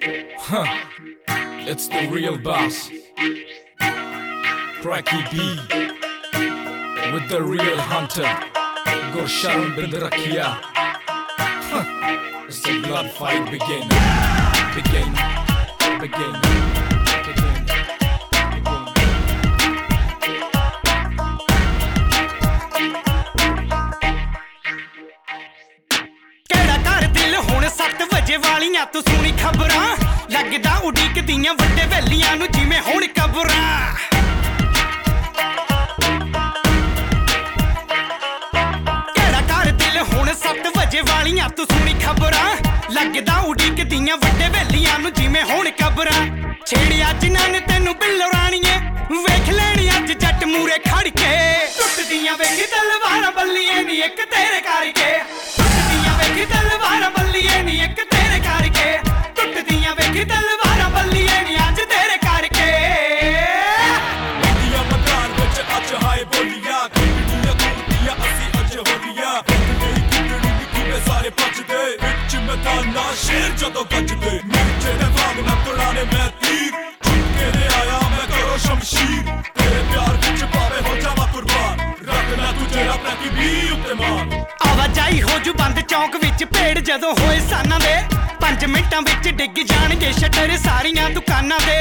Huh. It's the real boss, Pracky B, with the real hunter, Gursharan bin Rakia. Huh. It's the blood fight begin. ਵਾਲੀਆਂ ਤੂੰ ਸੁਣੀ ਖਬਰਾਂ ਲੱਗਦਾ ਉਡੀਕਦੀਆਂ ਵੱਡੇ ਵੈਲੀਆਂ ਨੂੰ ਜਿਵੇਂ ਹੁਣ ਕਬਰਾਂ ਕਿਹੜਾ ਕਰ ਦਿਲ ਹੁਣ 7 ਵਜੇ ਵਾਲੀਆਂ ਤੂੰ ਸੁਣੀ ਖਬਰਾਂ ਲੱਗਦਾ ਉਡੀਕਦੀਆਂ ਵੱਡੇ ਵੈਲੀਆਂ ਨੂੰ ਜਿਵੇਂ ਹੁਣ ਕਬਰਾਂ ਛੇੜਿਆ ਜਿਨ੍ਹਾਂ ਨੇ ਤੈਨੂੰ ਬਿੱਲੋ ਰਾਣੀਏ ਵੇਖ ਲੈਣੀ ਅੱਜ ਜੱਟ ਮੂਰੇ ਖੜ ਕੇ ਟੁੱਟਦੀਆਂ ਵੇਖੀ ਤਲਵਾਰਾਂ ਬੱਲੀਏ ਨੀ ਇੱਕ ਤੇਰੇ ਕਰਕੇ ਟੁੱਟਦੀਆਂ ਵੇਖੀ ਤਲਵਾਰਾਂ ਬੱਲੀਏ ਨੀ ਇੱਕ ਟੁੱਟਦੀਆਂ ਵੇਖੀ ਤਲਵਾਰਾਂ ਬੱਲੀਏ ਨੀ ਅੱਜ ਤੇਰੇ ਕਰਕੇ ਲੱਗੀਆਂ ਮਕਾਨ ਵਿੱਚ ਅੱਜ ਹਾਏ ਬੋਲੀਆਂ ਕਿੰਨੀਆਂ ਕੁੜੀਆਂ ਅਸੀਂ ਅੱਜ ਹੋਲੀਆਂ ਨਹੀਂ ਕਿੰਨੀ ਕਿਵੇਂ ਸਾਰੇ ਭੱਜਦੇ ਵਿੱਚ ਮੈਦਾਨਾਂ ਸ਼ੇਰ ਜਦੋਂ ਗੱਜਦੇ ਨੀਚੇ ਦੇ ਵਾਂਗ ਨਾ ਤੁੜਾਣੇ ਮੈਂ ਤੀਰ ਚੁੱਕੇ ਨੇ ਆਇਆ ਮੈਂ ਕਰੋ ਸ਼ਮਸ਼ੀਰ ਤੇਰੇ ਪਿਆਰ ਵਿੱਚ ਪਾਵੇ ਹੋ ਜਾਵਾਂ ਕੁਰਬਾਨ ਰੱਖਣਾ ਤੁਝੇ ਆਪਣਾ ਕੀ ਵੀ ਉੱਤੇ ਮਾਰ ਆਵਾਜਾਈ ਹੋ ਜੂ ਬੰਦ ਚੌਂਕ ਵਿੱਚ ਭੇੜ ਜਦੋਂ ਹੋਏ ਸਾਨਾਂ ਦੇ 5 ਮਿੰਟਾਂ ਵਿੱਚ ਡਿੱਗ ਜਾਣਗੇ ਸ਼ਟਰ ਸਾਰੀਆਂ ਦੁਕਾਨਾਂ ਦੇ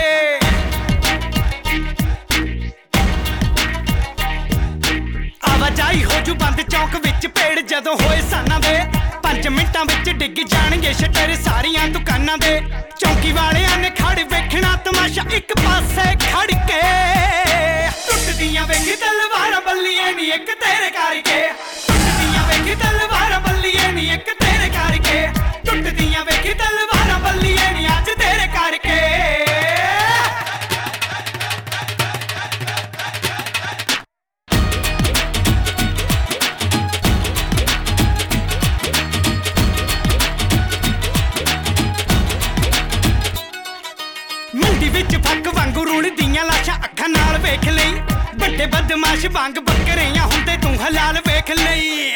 ਆਵਾਜਾਈ ਹੋ ਜੂ ਬੰਦ ਚੌਂਕ ਵਿੱਚ ਭੇੜ ਜਦੋਂ ਹੋਏ ਸਾਨਾਂ ਦੇ 5 ਮਿੰਟਾਂ ਵਿੱਚ ਡਿੱਗ ਜਾਣਗੇ ਸ਼ਟਰ ਸਾਰੀਆਂ ਦੁਕਾਨਾਂ ਦੇ ਚੌਂਕੀ ਵਾਲਿਆਂ ਨੇ ਖੜ ਵੇਖਣਾ ਤਮਾਸ਼ਾ ਇੱਕ ਪਾਸੇ ਖੜ ਕੇ ਟੁੱਟਦੀਆਂ ਵੇਖੀ ਤਲਵਾਰਾਂ ਬੱਲੀਏ ਨੀ ਇੱਕ ਤੇਰੇ ਕਰਕੇ ਟੁੱਟਦੀਆਂ ਵੇਖੀ ਤਲਵਾਰਾਂ ਬੱਲੀਏ ਨੀ ਇੱਕ ਤੇਰੇ ਕਰਕੇ ਟੁੱਟਦੀਆਂ ਵੇਖੀ ਤਲਵਾਰਾਂ ਬੱਲੀਏ ਨੀ ਅੱਜ ਤੇਰੇ ਕਰਕੇ ਮੰਡੀ ਵਿੱਚ ਫੱਕ ਵਾਂਗੂ ਰੁਲਦੀਆਂ ਲਾਸ਼ਾਂ ਅੱਖਾਂ ਨਾਲ ਵੇਖ ਲਈ ਵੱਡੇ ਬਦਮਾਸ਼ ਵਾਂਗ ਬੱਕਰੀਆਂ ਹੁੰਦੇ ਤੂੰ ਹਲਾਲ ਵੇਖ ਲਈ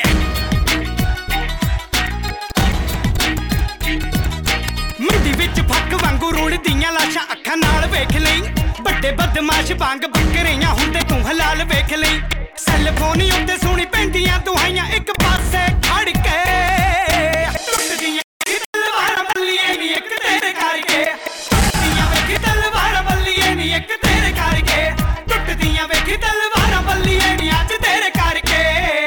ਮੰਡੀ ਵਿੱਚ ਫੱਕ ਵਾਂਗੂ ਰੁਲਦੀਆਂ ਲਾਸ਼ਾਂ ਅੱਖਾਂ ਨਾਲ ਵੇਖ ਲਈ ਵੱਡੇ ਬਦਮਾਸ਼ ਵਾਂਗ ਬੱਕਰੀਆਂ ਹੁੰਦੇ ਤੂੰ ਹਲਾਲ ਵੇਖ ਲਈ ਸੈੱਲਫੋਨ ਉੱਤੇ ਸੁਣੀ ਪੈਂਦੀਆਂ ਦੁਹਾਈਆਂ ਇੱਕ ਪਾਸੇ ਖੜ ਕੇ ਟੁੱਟਦੀਆਂ ਤਲਵਾਰਾਂ ਬੱਲੀਏ ਨੀ ਇੱਕ ਤੇਰੇ ਕਰਕੇ ਟੁੱਟਦੀਆਂ ਵੇਖੀ ਤਲਵਾਰਾਂ ਬੱਲੀਏ ਨੀ ਇੱਕ ਤੇਰੇ ਕਰਕੇ ਟੁੱਟਦੀਆਂ ਵੇਖੀ ਤਲਵਾਰਾਂ ਬੱਲੀਏ ਨੀ ਅੱਜ ਤੇਰੇ ਕਰਕੇ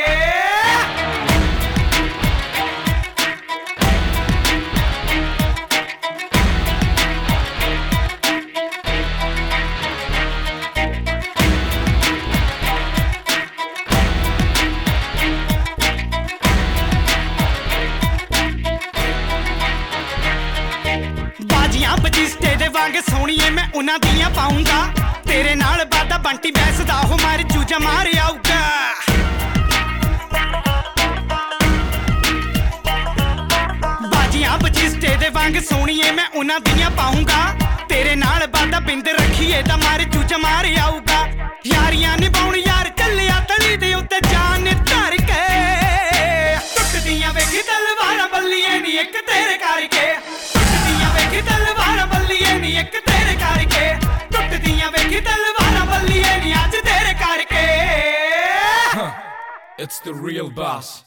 ਬਜਿਸਟੇ ਦੇ ਵਾਂਗ ਸੋਹਣੀਏ ਮੈਂ ਉਹਨਾਂ ਦੀਆਂ ਪਾਉਂਗਾ ਤੇਰੇ ਨਾਲ ਬਾਦਾ ਬੰਟੀ ਬੈਸਦਾ ਹੋ ਮਾਰ ਚੂਜਾ ਮਾਰ ਆਊਗਾ ਬਾਜੀਆਂ ਬਜਿਸਟੇ ਦੇ ਵਾਂਗ ਸੋਹਣੀਏ ਮੈਂ ਉਹਨਾਂ ਦੀਆਂ ਪਾਉਂਗਾ ਤੇਰੇ ਨਾਲ ਬਾਦਾ ਬਿੰਦ ਰੱਖੀਏ ਤਾਂ ਮਾਰ ਚੂਜਾ ਮਾਰ ਆਊਗਾ ਯਾਰੀਆਂ ਨਿਭਾਉਣ ਯਾਰ ਚੱਲਿਆ ਤਲੀ ਦੇ ਉੱਤੇ ਜਾਨ ਧਰ ਕੇ ਟੁੱਟਦੀਆਂ ਵੇਖੀ ਤਲਵਾਰਾਂ ਬੱਲੀਏ ਨੀ ਇੱਕ ਤੇਰੇ ਕਰਕੇ ਟੁੱਟਦੀਆਂ ਵੇਖੀ ਤਲਵਾਰਾਂ ਬੱਲੀਏ ਨੀ ਇੱਕ ਤੇਰੇ ਕਰਕੇ ਟੁੱਟਦੀਆਂ ਵੇਖੀ ਤਲਵਾਰਾਂ ਬੱਲੀਏ ਨੀ ਅੱਜ ਤੇਰੇ ਕਰਕੇ It's the real boss.